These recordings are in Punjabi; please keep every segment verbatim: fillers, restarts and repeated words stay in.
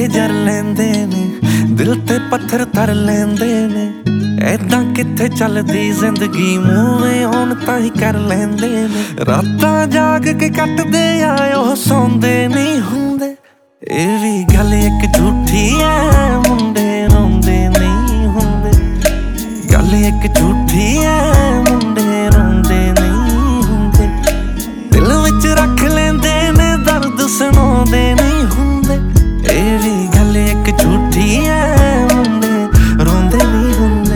जर लेंदे ने, दिल ते पत्थर तर लेंदे ने। ऐदां कित्थे चलदी जिंदगी, मूव ऑन तां ही कर लेंदे ने। रातां जाग के कटदे आए ओह सौंदे नहीं हुंदे। ਇਹ ਵੀ ਗੱਲ ਇੱਕ ਝੂਠੀ ਐ, ਮੁੰਡੇ ਰੋਂਦੇ ਨਹੀਂ ਹੁੰਦੇ। ਗੱਲ ਇੱਕ ਝੂਠੀ ਐ, ਮੁੰਡੇ ਰੋਂਦੇ ਨਹੀਂ ਹੁੰਦੇ। ਦਿਲ ਵਿੱਚ ਰੱਖ ਲੈਂਦੇ ਨੇ ਦਰਦ, ਸੁਣਾਉਂਦੇ ਨਹੀਂ ਹੁੰਦੇ। ਇਹ ਵੀ ਗੱਲ ਇੱਕ ਝੂਠੀ ਐ, ਮੁੰਡੇ ਰੋਂਦੇ ਨਹੀਂ ਹੁੰਦੇ।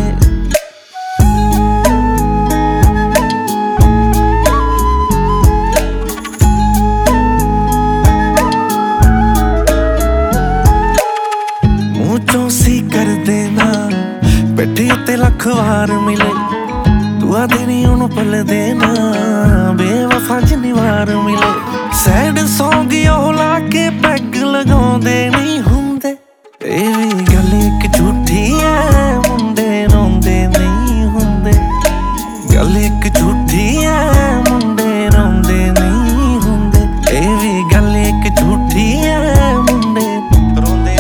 ਚੌਂਸੀ ਕਰਦੇ ਨਾ ਬੈਠੇ ਉੱਤੇ ਲੱਖ ਵਾਰ ਮਿਲੇ, ਦੁਆ ਦੇਣੀ ਉਹਨੂੰ ਪਲਦੇ ਨਾ, ਬੇਵਫਾ ਜਿੰਨੀ ਵਾਰ ਮਿਲੇ। ਸੈਡ ਸੌਂਗ ਉਹ ਲਾ ਕੇ ਪੈਗ ਲਗਾਉਂਦੇ ਨਹੀਂ ਹੁੰਦੇ। ਇਹ ਵੀ ਗੱਲ ਇੱਕ ਝੂਠੀ ਐ, ਮੁੰਡੇ ਰੋਂਦੇ ਨਹੀਂ ਹੁੰਦੇ। ਗੱਲ ਇੱਕ ਝੂਠੀ ਐ, ਮੁੰਡੇ ਰੋਂਦੇ ਨਹੀਂ ਹੁੰਦੇ। ਇਹ ਵੀ ਗੱਲ ਇੱਕ ਝੂਠੀ ਐ, ਮੁੰਡੇ ਰੋਂਦੇ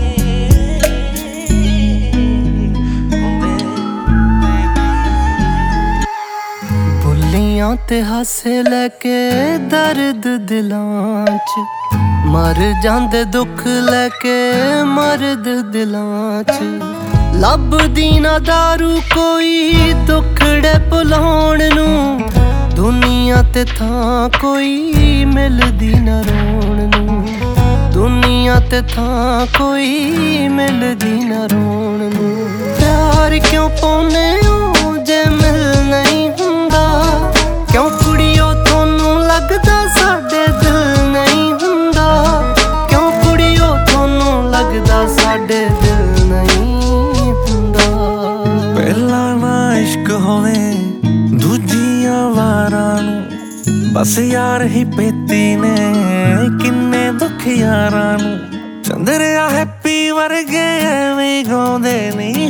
ਤੇ ਹਾਸੇ ਲੈ ਕੇ ਦਰਦ ਦਿਲਾਂ 'ਚ, ਮਰ ਜਾਂਦੇ ਦੁੱਖ ਲੈ ਕੇ ਮਰਦ ਦਿਲਾਂ 'ਚ। ਲੱਭਦੀ ਨਾ ਦਾਰੂ ਕੋਈ ਦੁੱਖੜੇ ਭੁਲਾਉਣ ਨੂੰ, ਦੁਨੀਆ ਤੇ ਥਾਂ ਕੋਈ ਮਿਲਦੀ ਨਾ ਰੋਣ ਨੂੰ। ਦੁਨੀਆ ਤੇ ਥਾਂ ਕੋਈ ਮਿਲਦੀ ਨਾ ਰੋਣ ਨੂੰ। ਪਿਆਰ ਕਿਉਂ ਪਾਉਨੇ ਹੋ ਜੇ ਮਿਲ ਨਹੀਂ ਹੁੰਦਾ? ਕਿਉਂ ਕੁੜੀਓ ਤੁਹਾਨੂੰ ਲੱਗਦਾ ਸਾਡੇ ਦਿਲ ਨਹੀਂ ਹੁੰਦਾ? ਕਿਉਂ ਕੁੜੀਓ ਤੁਹਾਨੂੰ ਲੱਗਦਾ ਸਾਡੇ ਦਿਲ ਨਹੀਂ ਹੁੰਦਾ? ਪਹਿਲਾਂ ਨਾ ਇਸ਼ਕ ਹੋਵੇ ਦੂਜੀਆਂ ਵਾਰਾਂ ਨੂੰ, ਬਸ ਯਾਰ ਹੀ ਪੇਤੀ ਨੇ ਕਿੰਨੇ ਦੁੱਖ ਯਾਰਾਂ ਨੂੰ। ਚੰਦਰਿਆ ਹੈਪੀ ਵਰਗੇ ਐਵੇਂ ਗਾਉਂਦੇ ਨਹੀਂ